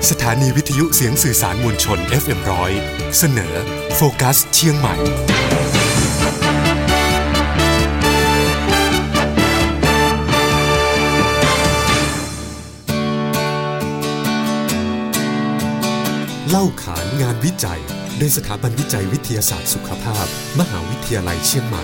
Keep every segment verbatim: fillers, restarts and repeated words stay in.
สถานีวิทยุเสียงสื่อสารมวลชน เอฟ เอ็ม หนึ่งร้อยเสนอโฟกัสเชียงใหม่เล่าขานงานวิจัยโดยสถาบันวิจัยวิทยาศาสตร์สุขภาพมหาวิทยาลัยเชียงใหม่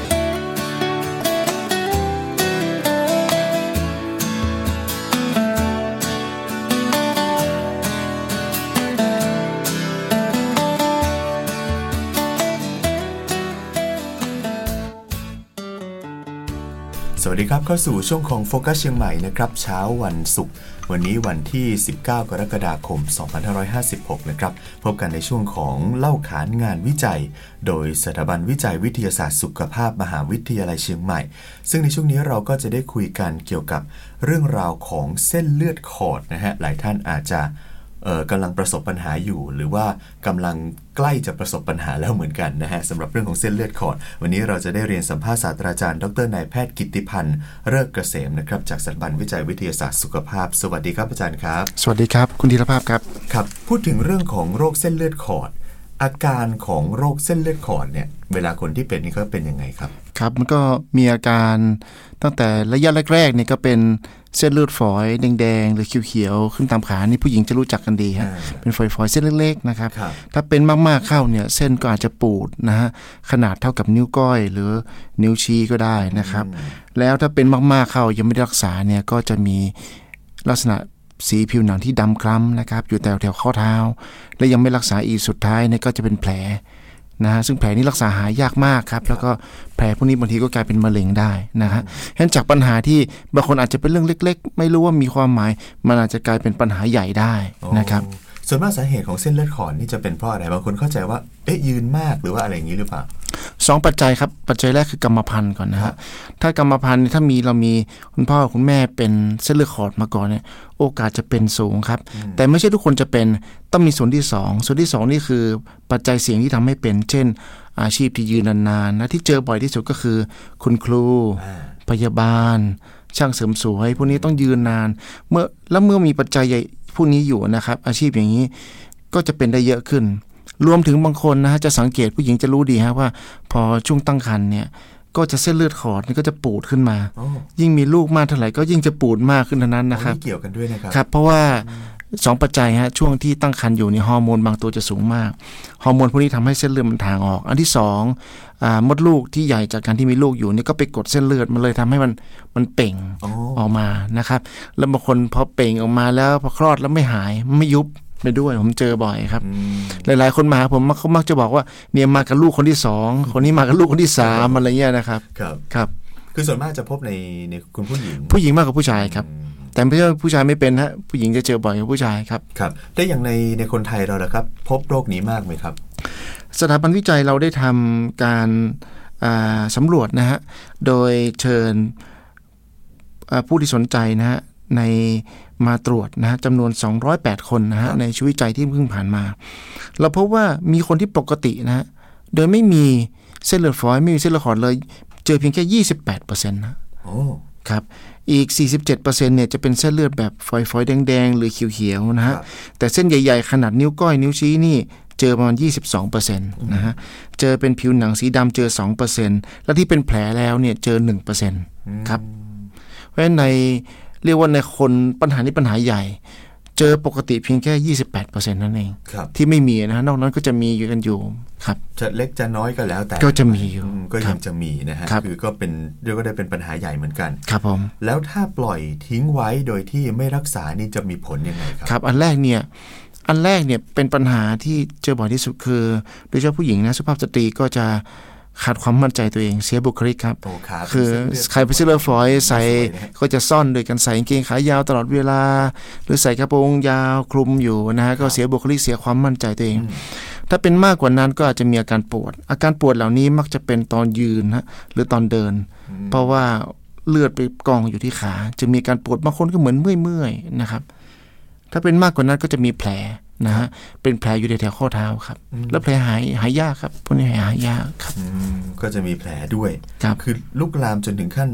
สวัสดีครับเข้าสู่ช่วงของโฟกัสเชียงใหม่นะครับเช้าวันศุกร์วันนี้วันที่สิบเก้ากรกฎาคมสองพันห้าร้อยห้าสิบหกนะครับพบกันในช่วงของเล่าขานงานวิจัยโดยสถาบันวิจัยวิทยาศาสตร์สุขภาพมหาวิทยาลัยเชียงใหม่ซึ่งในช่วงนี้เราก็จะได้คุยกันเกี่ยวกับเรื่องราวของเส้นเลือดขอดนะฮะหลายท่านอาจจะเอ่อกำลังประสบปัญหาอยู่หรือว่ากำลังใกล้จะประสบปัญหาแล้วเหมือนกันนะฮะสำหรับเรื่องของเส้นเลือดขอดวันนี้เราจะได้เรียนสัมภาษณ์ศาสตราจารย์ดรนายแพทย์กิตติพันธ์เลิศเกษมนะครับจากสถาบันวิจัยวิทยาศาสตร์สุขภาพสวัสดีครับอาจารย์ครับสวัสดีครับคุณธีรภาพครับครับพูดถึงเรื่องของโรคเส้นเลือดขอดอาการของโรคเส้นเลือดขอดเนี่ยเวลาคนที่เป็นนี่เขาเป็นยังไงครับครับมันก็มีอาการตั้งแต่ระยะแรกๆนี่ก็เป็นเส้นเลือดฝอยแดงๆหรือเขียวๆขึ้นตามขานี่ผู้หญิงจะรู้จักกันดีฮะเป็นฝอยๆเส้นเล็กๆนะครับถ้าเป็นมากๆเข้าเนี่ยเส้นก็อาจจะปูดนะฮะขนาดเท่ากับนิ้วก้อยหรือนิ้วชี้ก็ได้นะครับแล้วถ้าเป็นมากๆเข้ายังไม่ได้รักษาเนี่ยก็จะมีลักษณะสีผิวหนังที่ดำคล้ำนะครับอยู่แถวแถวข้อเท้าและยังไม่รักษาอีกสุดท้ายเนี่ยก็จะเป็นแผลนะฮะซึ่งแผลนี้รักษาหายากมากครับแล้วก็แผลพวกนี้บางทีก็กลายเป็นมะเร็งได้นะฮะฉะนั้นจากปัญหาที่บางคนอาจจะเป็นเรื่องเล็กๆไม่รู้ว่ามีความหมายมันอาจจะกลายเป็นปัญหาใหญ่ได้นะครับส่วนมากสาเหตุของเส้นเลือดขอดนี่จะเป็นเพราะอะไรบางคนเข้าใจว่าเอ๊ะยืนมากหรือว่าอะไรอย่างนี้หรือเปล่าสองปัจจัยครับปัจจัยแรกคือกรรมพันธุ์ก่อนนะฮะถ้ากรรมพันธุ์ถ้ามีเรามีคุณพ่อคุณแม่เป็นเส้นเลือดขอดมาก่อนเนี่ยโอกาสจะเป็นสูงครับแต่ไม่ใช่ทุกคนจะเป็นต้องมีส่วนที่สองส่วนที่สองนี่คือปัจจัยเสี่ยงที่ทำให้เป็นเช่นอาชีพที่ยืนนานๆนะที่เจอบ่อยที่สุดก็คือคุณครูพยาบาลช่างเสริมสวยพวกนี้ต้องยืนนานเมื่อแล้วเมื่อมีปัจจัยใหญ่พวกนี้อยู่นะครับอาชีพอย่างนี้ก็จะเป็นได้เยอะขึ้นรวมถึงบางคนนะฮะจะสังเกตผู้หญิงจะรู้ดีฮะว่าพอช่วงตั้งครรภ์เนี่ยก็จะเส้นเลือดขอดนี่ก็จะปูดขึ้นมายิ่งมีลูกมากเท่าไหร่ก็ยิ่งจะปูดมากขึ้นเท่านั้นนะครับเกี่ยวกันด้วยนะครับครับเพราะว่าสองปัจจัยฮะช่วงที่ตั้งครรภ์อยู่นี่ฮอร์โมนบางตัวจะสูงมากฮอร์โมนพวกนี้ทำให้เส้นเลือดมันถ่างออกอันที่สองอ่ามดลูกที่ใหญ่จากการที่มีลูกอยู่นี่ก็ไปกดเส้นเลือดมันเลยทำให้มันมันเป่งออกมานะครับแล้วบางคนพอเป่งออกมาแล้วพอคลอดแล้วไม่หายไม่ยุบไปด้วยผมเจอบ่อยครับหลายๆคนมาผมเขามักจะบอกว่าเนี่ยมากับลูกคนที่สองคนนี้มากับลูกคนที่สามอะไรเงี้ยนะครับครับครับคือส่วนมากจะพบในในคุณผู้หญิงผู้หญิงมากกว่าผู้ชายครับแต่ไม่ใช่ผู้ชายไม่เป็นฮะผู้หญิงจะเจอบ่อยกว่าผู้ชายครับครับแต่อย่างในในคนไทยเราล่ะครับพบโรคนี้มากไหมครับสถาบันวิจัยเราได้ทำการสำรวจนะฮะโดยเชิญผู้ที่สนใจนะฮะในมาตรวจนะฮะจำนวนสองร้อยแปดคนนะฮะในชุดวิจัยที่เพิ่งผ่านมาเราพบว่ามีคนที่ปกตินะฮะโดยไม่มีเส้นเลือดฝอยไม่มีเส้นเลือดขอดเลยเจอเพียงแค่ ยี่สิบแปดเปอร์เซ็นต์ นะโอ้ครับอีก สี่สิบเจ็ดเปอร์เซ็นต์ เนี่ยจะเป็นเส้นเลือดแบบฝอยๆแดงๆหรือเขียวๆนะฮะแต่เส้นใหญ่ๆขนาดนิ้วก้อยนิ้วชี้นี่เจอประมาณ ยี่สิบสองเปอร์เซ็นต์ นะฮะเจอเป็นผิวหนังสีดำเจอ สองเปอร์เซ็นต์ แล้วที่เป็นแผลแล้วเนี่ยเจอ หนึ่งเปอร์เซ็นต์ ครับเพราะฉะนั้นในเรียกว่าในคนปัญหานี้ปัญหาใหญ่เจอปกติเพียงแค่ ยี่สิบแปดเปอร์เซ็นต์ นั่นเองที่ไม่มีนะนอกนั้นก็จะมีอยู่กันอยู่ครับจะเล็กจะน้อยก็แล้วแต่ก็จะมีอยู่ก็ยังจะมีนะฮะคือก็เป็นเรียกว่าได้เป็นปัญหาใหญ่เหมือนกันครับผมแล้วถ้าปล่อยทิ้งไว้โดยที่ไม่รักษานี่จะมีผลยังไงครับครับอันแรกเนี่ยอันแรกเนี่ยเป็นปัญหาที่เจอบ่อยที่สุดคือโดยเฉพาะผู้หญิงนะสุภาพสตรีก็จะขาดความมั่นใจตัวเองเสียบุคลิกครับคือใครไปซื้อเลือดฝอยใส่ก็จะซ่อนโดยการใส่กางเกงขายาวตลอดเวลาหรือใส่กระโปรงยาวคลุมอยู่นะฮะก็เสียบุคลิกเสียความมั่นใจตัวเองถ้าเป็นมากกว่านั้นก็อาจจะมีอาการปวดอาการปวดเหล่านี้มักจะเป็นตอนยืนฮะหรือตอนเดินเพราะว่าเลือดไปกองอยู่ที่ขาจะมีการปวดบางคนก็เหมือนเมื่อยๆนะครับถ้าเป็นมากกว่านั้นก็จะมีแผลนะฮะเป็นแผลอยู่ในแถวข้อเท้าครับแล้วแผลหายหายยากครับพวกนี้หายยากครับก็จะมีแผลด้วยครับคือลุกลามจนถึงขั้น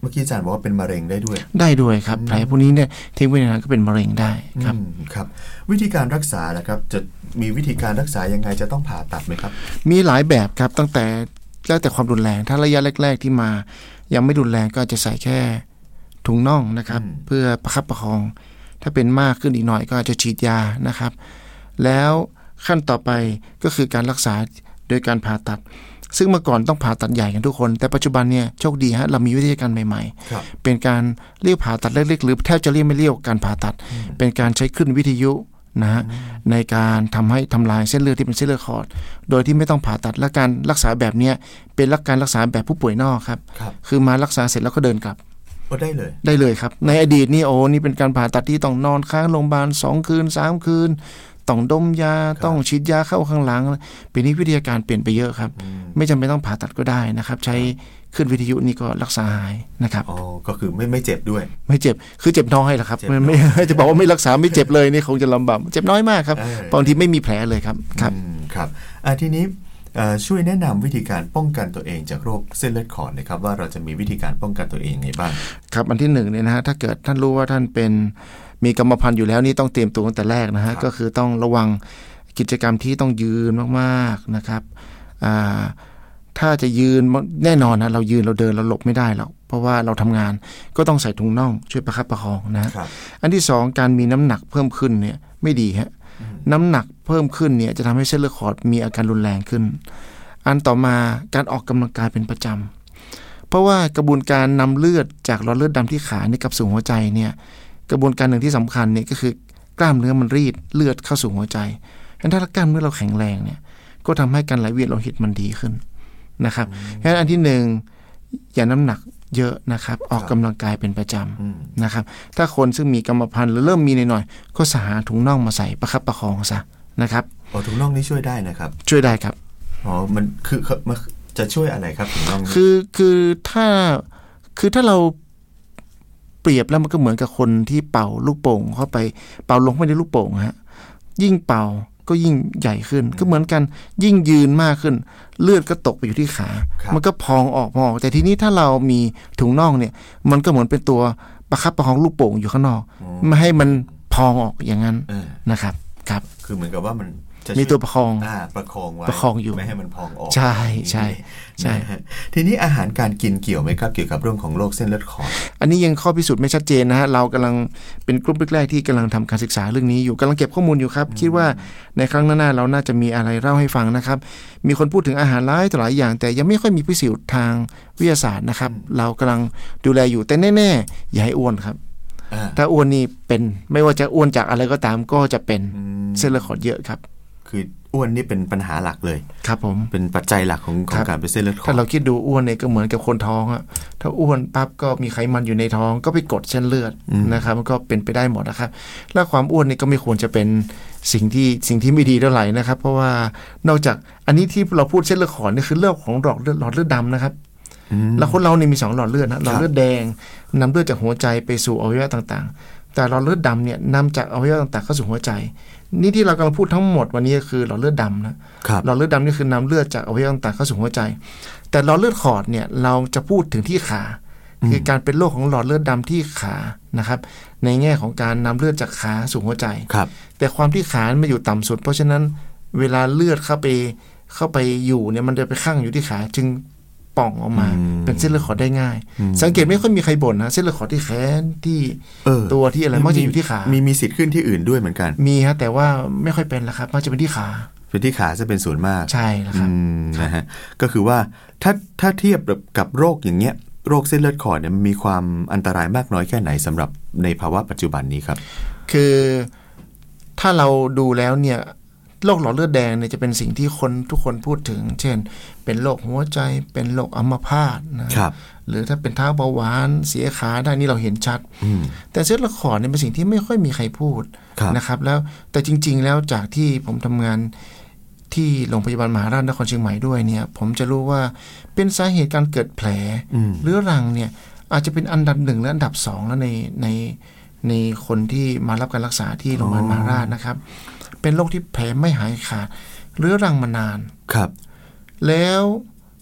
เมื่อกี้อาจารย์บอกว่าเป็นมะเร็งได้ด้วยได้ด้วยครับแผลพวกนี้เนี่ยทิ้งไว้นานก็เป็นมะเร็งได้ครับครับวิธีการรักษาล่ะครับจะมีวิธีการรักษายังไงจะต้องผ่าตัดไหมครับมีหลายแบบครับตั้งแต่แล้วแต่ความรุนแรงถ้าระยะแรกๆที่มายังไม่รุนแรงก็จะใส่แค่ถุงน่องนะครับเพื่อประคับประคองถ้าเป็นมากขึ้นอีกหน่อยก็อาจจะฉีดยานะครับแล้วขั้นต่อไปก็คือการรักษาโดยการผ่าตัดซึ่งเมื่อก่อนต้องผ่าตัดใหญ่กันทุกคนแต่ปัจจุบันเนี่ยโชคดีฮะเรามีวิธีการใหม่ๆเป็นการเรียกผ่าตัดเล็กๆหรือแทบจะเรียกไม่เรียกการผ่าตัดเป็นการใช้คลื่นวิทยุนะฮะในการทำให้ทำลายเส้นเลือดที่เป็นเส้นเลือดขอดโดยที่ไม่ต้องผ่าตัดและการรักษาแบบนี้เป็นรักการรักษาแบบผู้ป่วยนอกครับคือมารักษาเสร็จแล้วก็เดินกลับได้เลยได้เลยครับในอดีตนี่โอ้นี่เป็นการผ่าตัดที่ต้องนอนค้างโรงพยาบาลสองคืนสามคืนต้องดมยาต้องฉีดยาเข้าข้างหลังปีนี้วิทยาการเปลี่ยนไปเยอะครับไม่จำเป็นต้องผ่าตัดก็ได้นะครับใช้ขึ้นวิทยุนี่ก็รักษาหายนะครับอ๋อก็คือไม่ไม่เจ็บด้วยไม่เจ็บคือเจ็บน้อยแหละครับไม่จะบอกว่าไม่รักษาไม่เจ็บเลยนี่คงจะลำบากเจ็บน้อยมากครับบางทีไม่มีแผลเลยครับครับครับอ่าทีนี้ช่วยแนะนำวิธีการป้องกันตัวเองจากโรคเส้นเลือดขอดนะครับว่าเราจะมีวิธีการป้องกันตัวเองยังไงบ้างครับอันที่หนึ่งเนี่ยนะฮะถ้าเกิดท่านรู้ว่าท่านเป็นมีกรรมพันธุ์อยู่แล้วนี่ต้องเตรียมตัวตั้งแต่แรกนะฮะก็คือต้องระวังกิจกรรมที่ต้องยืนมากๆนะครับถ้าจะยืนแน่นอนนะเรายืนเราเดินเราหลบไม่ได้หรอกเพราะว่าเราทำงานก็ต้องใส่ถุงน่องช่วยประคับประคองนะอันที่สองการมีน้ำหนักเพิ่มขึ้นเนี่ยไม่ดีฮะน้ำหนักเพิ่มขึ้นเนี่ยจะทำให้เส้นเลือดขอดมีอาการรุนแรงขึ้นอันต่อมาการออกกำลังกายเป็นประจำเพราะว่ากระบวนการนำเลือดจากหลอดเลือดดำที่ขานี่กลับสู่หัวใจเนี่ยกระบวนการหนึ่งที่สำคัญเนี่ยก็คือกล้ามเนื้อมันรีดเลือดเข้าสู่หัวใจงั้นถ้ากล้ามเนื้อเราแข็งแรงเนี่ยก็ทำให้การไหลเวียนโลหิตมันดีขึ้นนะครับงั้นอันที่หนึ่งอย่าน้ำหนักเยอะนะครับออกกำลังกายเป็นประจำนะครับถ้าคนซึ่งมีกรรมพันธุ์หรือเริ่มมีหน่อยๆก็หาถุงน่องมาใส่ประคับประคองซะนะครับอ๋อถุงน่องนี่ช่วยได้นะครับช่วยได้ครับอ๋อมันคือมันจะช่วยอะไรครับถุงน่องคือคือถ้าคือถ้าเราเปรียบแล้วมันก็เหมือนกับคนที่เป่าลูกโป่งเข้าไปเป่าลงไปในลูกโป่งฮะยิ่งเป่าก็ยิ่งใหญ่ขึ้นก็เหมือนกันยิ่งยืนมากขึ้นเลือดก็ตกไปอยู่ที่ขามันก็พองออกพองออกแต่ทีนี้ถ้าเรามีถุงน่องเนี่ยมันก็เหมือนเป็นตัวประคับประคองลูกโป่งอยู่ข้างนอกไม่ให้มันพองออกอย่างนั้นนะครับครับคือเหมือนกับว่ามันมีตัวประคองอ่าประคองไว้ประคองอยู่ไม่ให้มันพองออกใช่ใช่ใช่ทีนี้อาหารการกินเกี่ยวไหมครับเกี่ยวกับเรื่องของโรคเส้นเลือดขอดอันนี้ยังข้อพิสูจน์ไม่ชัดเจนนะฮะเรากำลังเป็นกลุ่มแรกๆที่กำลังทำการศึกษาเรื่องนี้อยู่กำลังเก็บข้อมูลอยู่ครับคิดว่าในครั้งหน้าเราน่าจะมีอะไรเล่าให้ฟังนะครับมีคนพูดถึงอาหารหลายต่อหลายอย่างแต่ยังไม่ค่อยมีพิสูจน์ทางวิทยาศาสตร์นะครับเรากำลังดูแลอยู่แต่แน่ๆอย่าให้อ้วนครับถ้าอ้วนนี่เป็นไม่ว่าจะอ้วนจากอะไรก็ตามก็จะเป็นเส้นเลือดขอดเยอะครับคืออ้วนนี่เป็นปัญหาหลักเลยครับผมเป็นปัจจัยหลักของของการเป็นเส้นเลือดขอดถ้าเราคิดดูอ้วนเนี่ยก็เหมือนกับคนท้องอะถ้าอ้วนปั๊บก็มีไขมันอยู่ในท้องก็ไปกดเส้นเลือดนะครับมันก็เป็นไปได้หมดนะครับและความอ้วนนี่ก็ไม่ควรจะเป็นสิ่งที่สิ่งที่ไม่ดีเท่าไหร่นะครับเพราะว่านอกจากอันนี้ที่เราพูดเส้นเลือดขอดนี่คือเรื่องของหลอดเลือดหลอดเลือดดำนะครับแล้วคนเราเนี่ยมีสองหลอดเลือดนะหลอดเลือดแดงนำเลือดจากหัวใจไปสู่อวัยวะต่างๆแต่หลอดเลือดดำเนี่ยนำจากอวัยวะต่างๆเข้าสู่หัวใจนี่ที่เรากำลังพูดทั้งหมดวันนี้คือหลอดเลือดดำนะหลอดเลือดดำนี่คือนำเลือดจากอวัยวะต่างๆเข้าสู่หัวใจแต่หลอดเลือดขอดเนี่ยเราจะพูดถึงที่ขาคือการเป็นโรคของหลอดเลือดดำที่ขานะครับในแง่ของการนำเลือดจากขาสู่หัวใจแต่ความที่ขามันอยู่ต่ำสุดเพราะฉะนั้นเวลาเลือดเข้าไปเข้าไปอยู่เนี่ยมันจะไปคั่งอยู่ที่ขาจึงป่องออกมาเป็นเส้นเลือดขอดได้ง่ายสังเกตไม่ค่อยมีใครบ่นนะเส้นเลือดขอดที่แขนที่ตัวที่อะไรมักจะอยู่ที่ขามีมีสิทธิ์ขึ้นที่อื่นด้วยเหมือนกันมีฮะแต่ว่าไม่ค่อยเป็นละครับมักจะเป็นที่ขาเป็นที่ขาจะเป็นส่วนมากใช่แล้วครับนะฮะก็คือว่าถ้าถ้าเทียบกับโรคอย่างเงี้ยโรคเส้นเลือดขอดเนี่ยมีความอันตรายมากน้อยแค่ไหนสำหรับในภาวะปัจจุบันนี้ครับคือถ้าเราดูแล้วเนี่ยโรคหลอดเลือดแดงเนี่ยจะเป็นสิ่งที่คนทุกคนพูดถึงเช่นเป็นโรคหัวใจเป็นโรคอัมพาตนะครับหรือถ้าเป็นเท้าเบาหวานเสียขาได้นี่เราเห็นชัดแต่เส้นเลือดขอดเนี่ยเป็นสิ่งที่ไม่ค่อยมีใครพูดนะครับแล้วแต่จริงๆแล้วจากที่ผมทำงานที่โรงพยาบาลมหาราชนครเชียงใหม่ด้วยเนี่ยผมจะรู้ว่าเป็นสาเหตุการเกิดแผลเรื้อรังเนี่ยอาจจะเป็นอันดับหนึ่งและอันดับสองแล้วในในในคนที่มารับการรักษาที่โรงพยาบาลมหาราชนะครับเป็นโรคที่แผลไม่หายขาดเรื้อรังมานานครับแล้ว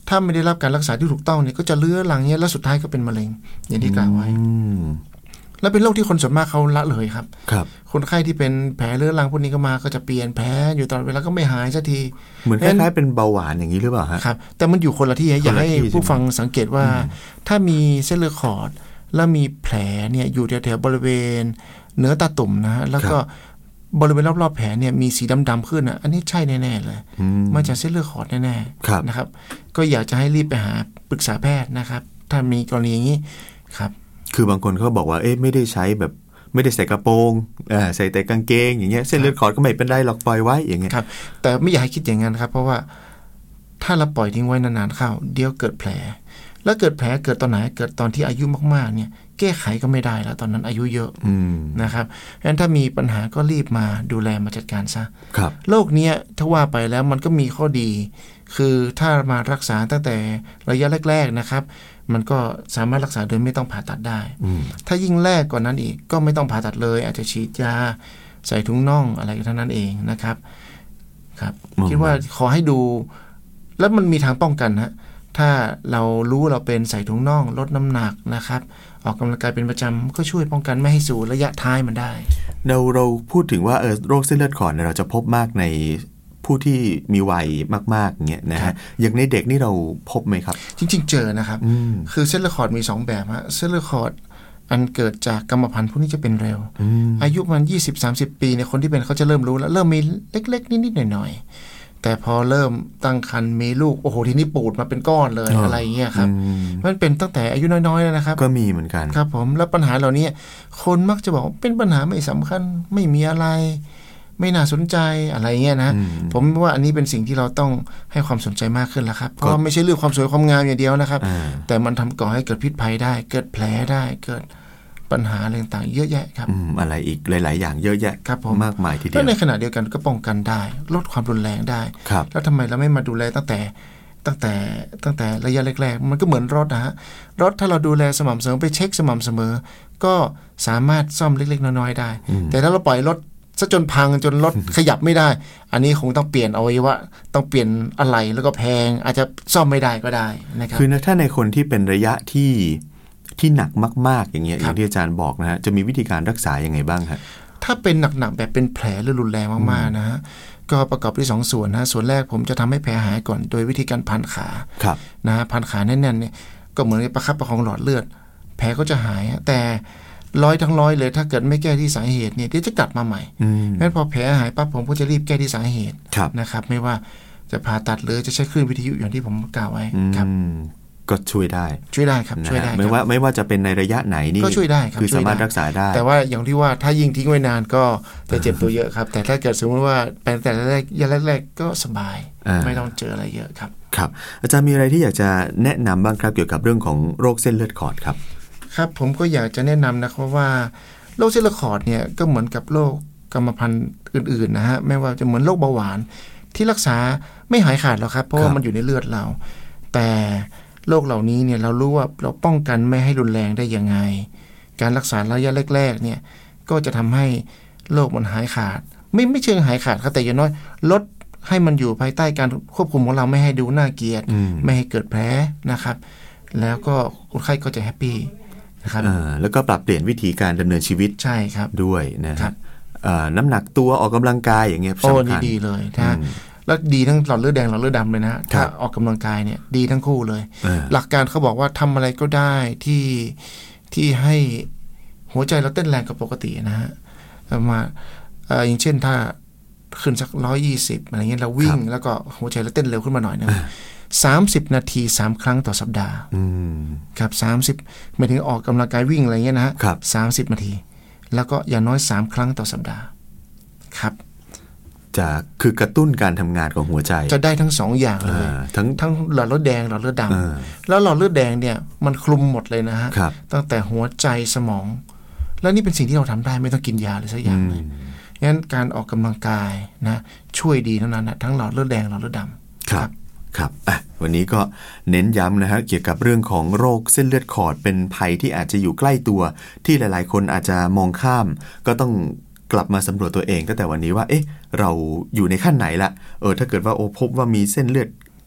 ถ้าไม่ได้รับการรักษาที่ถูกต้องเนี่ยก็จะเลื้อรังเนี่ยแล้วสุดท้ายก็เป็นมะเร็งอย่างที่กล่าวไว้แล้วเป็นโรคที่คนส่วนมากเขาละเลยครับครับคนไข้ที่เป็นแผลเรื้อรังพวกนี้ก็มาก็จะเปลี่ยนแผลอยู่ตลอดเวลาก็ไม่หายสักทีเหมือนคล้ายๆเป็นเบาหวานอย่างนี้หรือเปล่าฮะครับแต่มันอยู่คนละที่อยากให้ผู้ฟังสังเกตว่าถ้ามีเส้นเลือดขอดแล้วมีแผลเนี่ยอยู่แถวๆบริเวณเนื้อตาตุ่มนะฮะแล้วก็บริเวณรอบๆแผลเนี่ยมีสีดำๆขึ้นอ่ะอันนี้ใช่แน่ๆเลยมาจากเส้นเลือดขอดแน่ๆนะครับก็อยากจะให้รีบไปหาปรึกษาแพทย์นะครับถ้ามีกรณีอย่างนี้ครับคือบางคนเขาบอกว่าเอ๊ะไม่ได้ใช้แบบไม่ได้ใส่กระโปรงอ่าใส่แต่กางเกงอย่างเงี้ยเส้นเลือดขอดก็ไม่เป็นไรหรอกปล่อยไว้อย่างเงี้ยครับแต่ไม่อยากให้คิดอย่างนั้นครับเพราะว่าถ้าเราปล่อยทิ้งไว้นานๆเข้าเดี๋ยวเกิดแผลแล้วเกิดแผลเกิดตอนไหนเกิดตอนที่อายุมากๆเนี่ยแก้ไขก็ไม่ได้แล้วตอนนั้นอายุเยอะนะครับเพราะฉะนั้นถ้ามีปัญหาก็รีบมาดูแลมาจัดการซะโรคนี้ถ้าว่าไปแล้วมันก็มีข้อดีคือถ้ามารักษาตั้งแต่ระยะแรกๆนะครับมันก็สามารถรักษาโดยไม่ต้องผ่าตัดได้ถ้ายิ่งแรกกว่านั้นอีกก็ไม่ต้องผ่าตัดเลยอาจจะฉีดยาใส่ถุงน่องอะไรเท่านั้นเองนะครับครับคิดว่าขอให้ดูแล้วมันมีทางป้องกันฮะถ้าเรารู้เราเป็นใส่ถุงน่องลดน้ำหนักนะครับออกกำลังกายเป็นประจำก็ช่วยป้องกันไม่ให้สู่ระยะท้ายมันได้เราเราพูดถึงว่าเออโรคเส้นเลือดขอดเนี่ยเราจะพบมากในผู้ที่มีวัยมากๆอย่างเงี้ยนะฮะอย่างในเด็กนี่เราพบไหมครับจริงๆเจอนะครับคือเส้นเลือดขอดมีสองแบบฮะเส้นเลือดขอดอันเกิดจากกรรมพันธุ์พวกนี้จะเป็นเร็วอายุมัน ยี่สิบถึงสามสิบ ปีเนี่ยคนที่เป็นเขาจะเริ่มรู้แล้วเริ่มมีเล็กๆนิดๆหน่อยๆแต่พอเริ่มตั้งครรภ์มีลูกโอ้โหทีนี้ปูดมาเป็นก้อนเลย อ, อะไรเงี้ยครับมันเป็นตั้งแต่อายุน้อยๆแล้วนะครับก็มีเหมือนกันครับผมแล้วปัญหาเหล่านี้คนมักจะบอกเป็นปัญหาไม่สำคัญไม่มีอะไรไม่น่าสนใจอะไรเงี้ยนะผมว่าอันนี้เป็นสิ่งที่เราต้องให้ความสนใจมากขึ้นแล้วครับเพราะไม่ใช่เรื่องความสวยความงามอย่างเดียวนะครับแต่มันทำก่อให้เกิดพิษภัยได้เกิดแผลได้เกิดปัญหาอะไรต่างๆเยอะแยะครับอะไรอีกหลายๆอย่างเยอะแยะครับผมมากมายทีเดียวแล้วในขณะเดียวกันก็ป้องกันได้ลดความรุนแรงได้แล้วทำไมเราไม่มาดูแลตั้งแต่ตั้งแต่ตั้งแต่ระยะแรกๆมันก็เหมือนรถนะฮะรถถ้าเราดูแลสม่ำเสมอไปเช็คสม่ำเสมอก็สามารถซ่อมเล็กๆน้อยๆได้แต่ถ้าเราปล่อยรถซะจนพังจนรถขยับไม่ได้อันนี้คงต้องเปลี่ยนอวัยวะต้องเปลี่ยนอะไหล่แล้วก็แพงอาจจะซ่อมไม่ได้ก็ได้นะครับคือถ้าในคนที่เป็นระยะที่ที่หนักมากๆอย่างเงี้ยอย่างที่อาจารย์บอกนะฮะจะมีวิธีการรักษายังไงบ้างครับถ้าเป็นหนักๆแบบเป็นแผลหรือรุนแรงมากๆนะฮะก็ประกอบด้วยสองส่วนนะส่วนแรกผมจะทำให้แผลหายก่อนโดยวิธีการพันขานะฮะพันขาแน่นๆเนี่ยก็เหมือนกับประคับประคองหลอดเลือดแผลก็จะหายแต่ร้อยทั้งร้อยเลยถ้าเกิดไม่แก้ที่สาเหตุเนี่ยเดี๋ยวจะกลับมาใหม่งั้นพอแผลหายปั๊บผมก็จะรีบแก้ที่สาเหตุนะครับไม่ว่าจะผ่าตัดหรือจะใช้คลื่นวิทยุอย่างที่ผมกล่าวไว้ครับก็ช่วยได้ช่วยได้ครับช่วยได้ไม่ว่าไม่ว่าจะเป็นในระยะไหนนี่ก็ช่วยได้ครับคือสามารถรักษาได้แต่ว่าอย่างที่ว่าถ้ายิ่งทิ้งไว้นานก็จะเจ็บตัวเยอะครับแต่ถ้าเกิดสมมติว่าเป็นแต่แรกยาแรกๆก็สบายไม่ต้องเจออะไรเยอะครับครับอาจารย์มีอะไรที่อยากจะแนะนำบ้างครับเกี่ยวกับเรื่องของโรคเส้นเลือดขอดครับครับผมก็อยากจะแนะนำนะครับว่าโรคเส้นเลือดขอดเนี่ยก็เหมือนกับโรคกรรมพันธุ์อื่นๆนะฮะไม่ว่าจะเหมือนโรคเบาหวานที่รักษาไม่หายขาดหรอกครับเพราะว่ามันอยู่ในเลือดเราแต่โรคเหล่านี้เนี่ยเรารู้ว่าเราป้องกันไม่ให้รุนแรงได้ยังไงการรักษาระยะแรกๆเนี่ยก็จะทำให้โรคมันหายขาดไม่ไม่เชิงหายขาดครับแต่อย่างน้อยลดให้มันอยู่ภายใต้การควบคุมของเราไม่ให้ดูน่าเกลียดไม่ให้เกิดแผลนะครับแล้วก็คนไข้ก็จะแฮปปี้นะครับแล้วก็ปรับเปลี่ยนวิธีการดำเนินชีวิตใช่ครับด้วยนะครับน้ำหนักตัวออกกำลังกายอย่างเงี้ยโอ้นี่ดีเลยนะแล้วดีทั้งหลอดเลือดแดงหลอดเลือดดำเลยนะถ้าออกกำลังกายเนี่ยดีทั้งคู่เลยหลักการเขาบอกว่าทำอะไรก็ได้ที่ที่ให้หัวใจเราเต้นแรงกว่าปกตินะฮะมาอย่างเช่นถ้าขึ้นสักร้อยยี่สิบอะไรเงี้ยเราวิ่งแล้วก็หัวใจเราเต้นเร็วขึ้นมาหน่อยนึงสามสิบนาทีสามครั้งต่อสัปดาห์ครับสามสิบหมายถึงออกกำลังกายวิ่งอะไรเงี้ยนะฮะสามสิบนาทีแล้วก็อย่างน้อยสามครั้งต่อสัปดาห์ครับจะคือกระตุ้นการทำงานของหัวใจจะได้ทั้งสองอย่างเลยทั้งทั้งหลอดเลือดแดงหลอดเลือดดำแล้วหลอดเลือดแดงเนี่ยมันคลุมหมดเลยนะฮะตั้งแต่หัวใจสมองแล้วนี่เป็นสิ่งที่เราทำได้ไม่ต้องกินยาเลยสักอย่างเลยงั้นการออกกำลังกายนะช่วยดีเท่านั้นนะทั้งหลอดเลือดแดงหลอดเลือดดำครับครับอ่ะวันนี้ก็เน้นย้ำนะฮะเกี่ยวกับเรื่องของโรคเส้นเลือดขอดเป็นภัยที่อาจจะอยู่ใกล้ตัวที่หลายๆคนอาจจะมองข้ามก็ต้องกลับมาสำรวจตัวเองตั้งแต่วันนี้ว่าเอ๊ะเราอยู่ในขั้นไหนละเออถ้าเกิดว่าโอ้พบว่ามีเส้นเลือด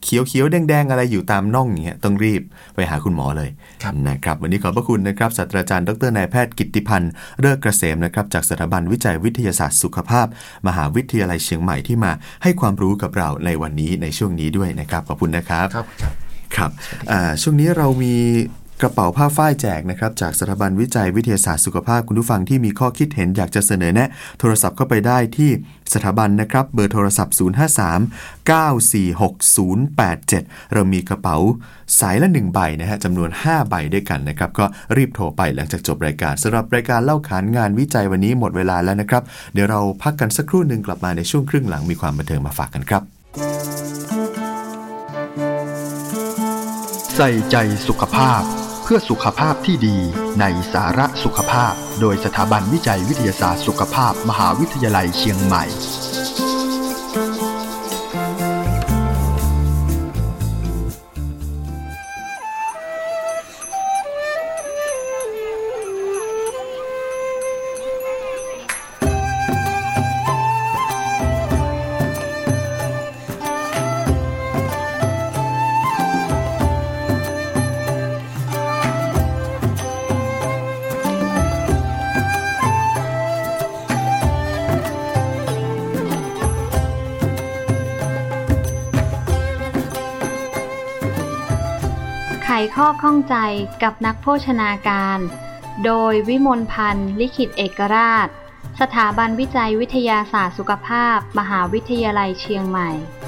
เขียวๆแดงๆอะไรอยู่ตามน่องอย่างเงี้ยต้องรีบไปหาคุณหมอเลยนะครับวันนี้ขอบพระคุณนะครับศาสตราจารย์ดรนายแพทย์กิตติพันธ์เลิศเกษมนะครับจากสถาบันวิจัยวิทยาศาสตร์สุขภาพมหาวิทยาลัยเชียงใหม่ที่มาให้ความรู้กับเราในวันนี้ในช่วงนี้ด้วยนะครับขอบคุณนะครับครับครับช่วงนี้เรามีกระเป๋าผ้าฝ้ายแจกนะครับจากสถาบันวิจัยวิทยาศาสตร์สุขภาพคุณผู้ฟังที่มีข้อคิดเห็นอยากจะเสนอแนะโทรศัพท์เข้าไปได้ที่สถาบันนะครับเบอร์โทรศัพท์ศูนย์ ห้า สาม เก้า สี่ หก ศูนย์ แปด เจ็ดเรามีกระเป๋าสายละหนึ่งใบนะฮะจำนวนห้าใบด้วยกันนะครับก็รีบโทรไปหลังจากจบรายการสำหรับรายการเล่าขานงานวิจัยวันนี้หมดเวลาแล้วนะครับเดี๋ยวเราพักกันสักครู่นึงกลับมาในช่วงครึ่งหลังมีความบันเทิงมาฝากกันครับใส่ใจสุขภาพเพื่อสุขภาพที่ดีในสาระสุขภาพโดยสถาบันวิจัยวิทยาศาสตร์สุขภาพมหาวิทยาลัยเชียงใหม่ไขข้อข้องใจกับนักโภชนาการโดยวิมลพันธ์ลิขิตเอกราชสถาบันวิจัยวิทยาศาสตร์สุขภาพมหาวิทยาลัยเชียงใหม่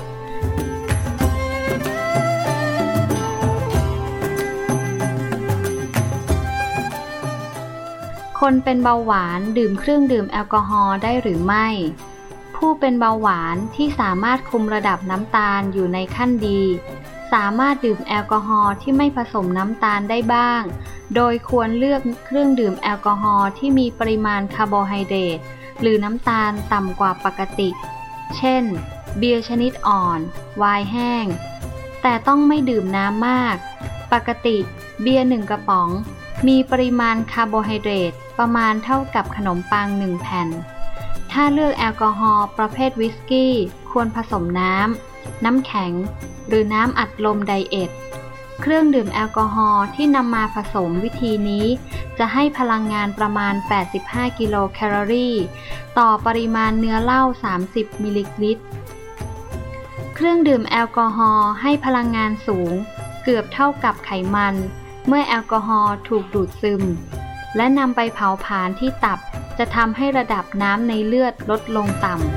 คนเป็นเบาหวานดื่มเครื่องดื่มแอลกอฮอล์ได้หรือไม่ผู้เป็นเบาหวานที่สามารถคุมระดับน้ำตาลอยู่ในขั้นดีสามารถดื่มแอลกอฮอล์ที่ไม่ผสมน้ำตาลได้บ้างโดยควรเลือกเครื่องดื่มแอลกอฮอล์ที่มีปริมาณคาร์โบไฮเดรตหรือน้ำตาลต่ำกว่าปกติเช่นเบียร์ชนิดอ่อนไวน์แห้งแต่ต้องไม่ดื่มน้ำมากปกติเบียร์หนึ่งกระป๋องมีปริมาณคาร์โบไฮเดรตประมาณเท่ากับขนมปังหนึ่งแผ่นถ้าเลือกแอลกอฮอล์ประเภทวิสกี้ควรผสมน้ำน้ำแข็งหรือน้ำอัดลมไดเอทเครื่องดื่มแอลกอฮอล์ที่นำมาผสมวิธีนี้จะให้พลังงานประมาณแปดสิบห้ากิโลแคลอรี่ต่อปริมาณเนื้อเหล้าสามสิบมิลลิลิตรเครื่องดื่มแอลกอฮอล์ให้พลังงานสูงเกือบเท่ากับไขมันเมื่อแอลกอฮอล์ถูกดูดซึมและนำไปเผาผลาญที่ตับจะทำให้ระดับน้ำในเลือดลดลงต่ำ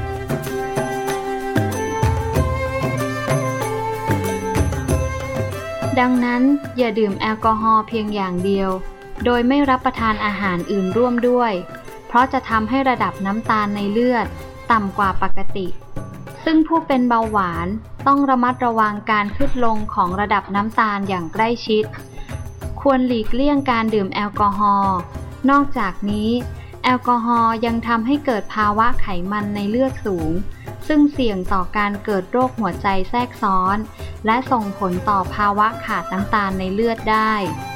ดังนั้นอย่าดื่มแอลกอฮอล์เพียงอย่างเดียวโดยไม่รับประทานอาหารอื่นร่วมด้วยเพราะจะทำให้ระดับน้ำตาลในเลือดต่ำกว่าปกติซึ่งผู้เป็นเบาหวานต้องระมัดระวังการขึ้นลงของระดับน้ำตาลอย่างใกล้ชิดควรหลีกเลี่ยงการดื่มแอลกอฮอล์นอกจากนี้แอลกอฮอล์ยังทำให้เกิดภาวะไขมันในเลือดสูงซึ่งเสี่ยงต่อการเกิดโรคหัวใจแทรกซ้อนและส่งผลต่อภาวะขาดน้ำตาลในเลือดได้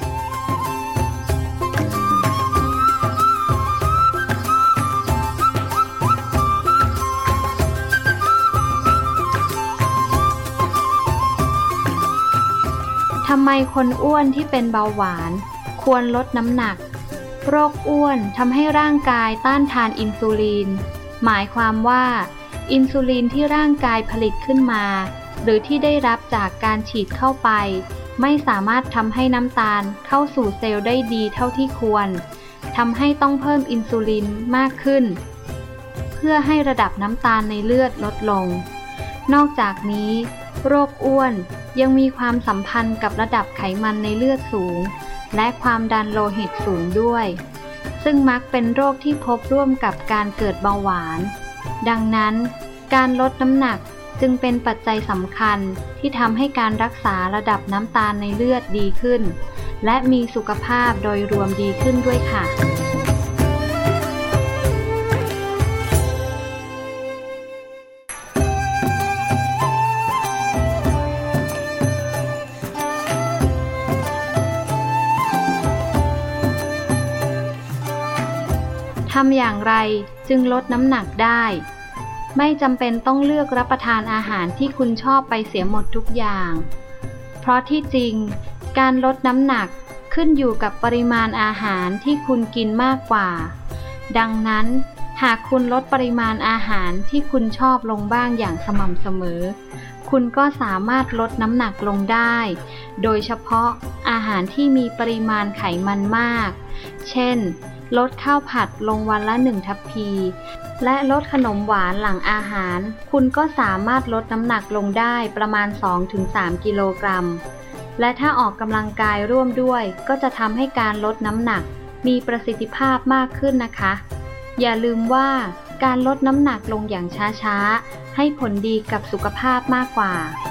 ทำไมคนอ้วนที่เป็นเบาหวานควรลดน้ำหนักโรคอ้วนทำให้ร่างกายต้านทานอินซูลินหมายความว่าอินซูลินที่ร่างกายผลิตขึ้นมาหรือที่ได้รับจากการฉีดเข้าไปไม่สามารถทำให้น้ำตาลเข้าสู่เซลล์ได้ดีเท่าที่ควรทำให้ต้องเพิ่มอินซูลินมากขึ้นเพื่อให้ระดับน้ำตาลในเลือดลดลงนอกจากนี้โรคอ้วนยังมีความสัมพันธ์กับระดับไขมันในเลือดสูงและความดันโลหิตสูงด้วยซึ่งมักเป็นโรคที่พบร่วมกับการเกิดเบาหวานดังนั้นการลดน้ำหนักจึงเป็นปัจจัยสำคัญที่ทำให้การรักษาระดับน้ำตาลในเลือดดีขึ้นและมีสุขภาพโดยรวมดีขึ้นด้วยค่ะทำอย่างไรจึงลดน้ำหนักได้ไม่จำเป็นต้องเลือกรับประทานอาหารที่คุณชอบไปเสียหมดทุกอย่าง เพราะที่จริงการลดน้ำหนักขึ้นอยู่กับปริมาณอาหารที่คุณกินมากกว่าดังนั้นหากคุณลดปริมาณอาหารที่คุณชอบลงบ้างอย่างสม่ำเสมอคุณก็สามารถลดน้ำหนักลงได้โดยเฉพาะอาหารที่มีปริมาณไขมันมากเช่นลดข้าวผัดลงวันละหนึ่งทัพพีและลดขนมหวานหลังอาหารคุณก็สามารถลดน้ำหนักลงได้ประมาณ สองถึงสาม กิโลกรัมและถ้าออกกำลังกายร่วมด้วยก็จะทำให้การลดน้ำหนักมีประสิทธิภาพมากขึ้นนะคะอย่าลืมว่าการลดน้ำหนักลงอย่างช้าๆให้ผลดีกับสุขภาพมากกว่า